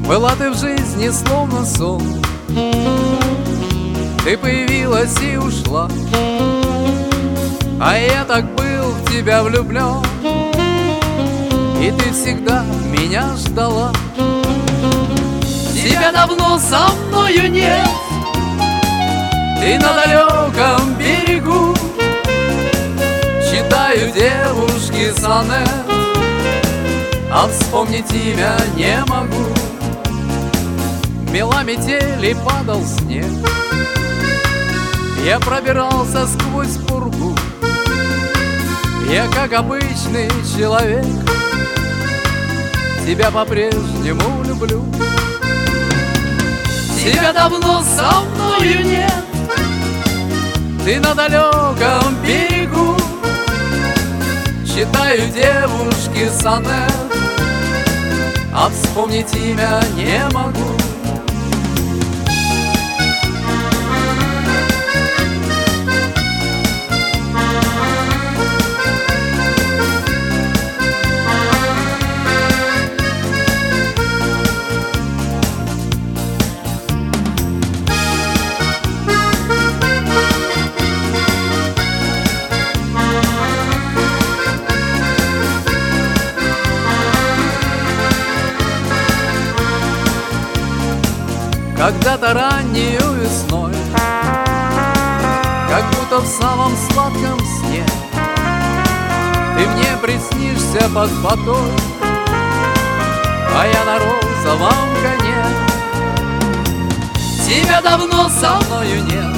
Была ты в жизни словно сон, ты появилась и ушла, а я так был в тебя влюблен, и ты всегда меня ждала. Тебя давно со мною нет, ты на далеком берегу. Читаю девушке сонет, а вспомнить имя не могу. Мела метель и падал снег, я пробирался сквозь пургу. Я, как обычный человек, тебя по-прежнему люблю. Тебя давно со мною нет, ты на далеком берегу. Читаю девушке сонет, а вспомнить имя не могу. Когда-то раннею весной, как будто в самом сладком сне, ты мне приснишься под водой, а я на розовом коне. Тебя давно со мною нет,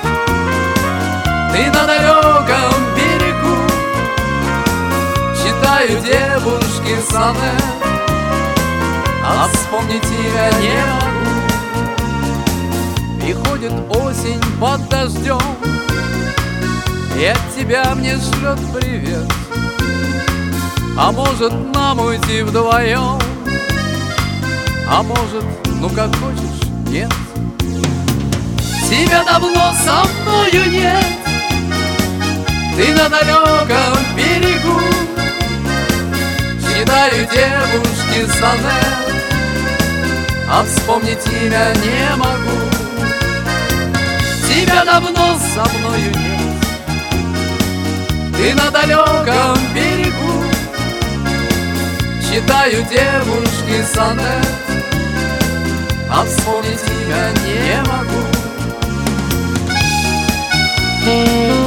ты на далеком берегу. Читаю девушке сонет, а вспомнить тебя не могу. И ходит осень под дождем, и от тебя мне шлет привет. А может, нам уйти вдвоем, а может, ну как хочешь, нет. Тебя давно со мною нет, ты на далеком берегу. Читаю девушке сонет, а вспомнить имя не могу. Тебя давно со мною нет, ты на далеком берегу. Читаю девушке сонет, а вспомнить имя не могу.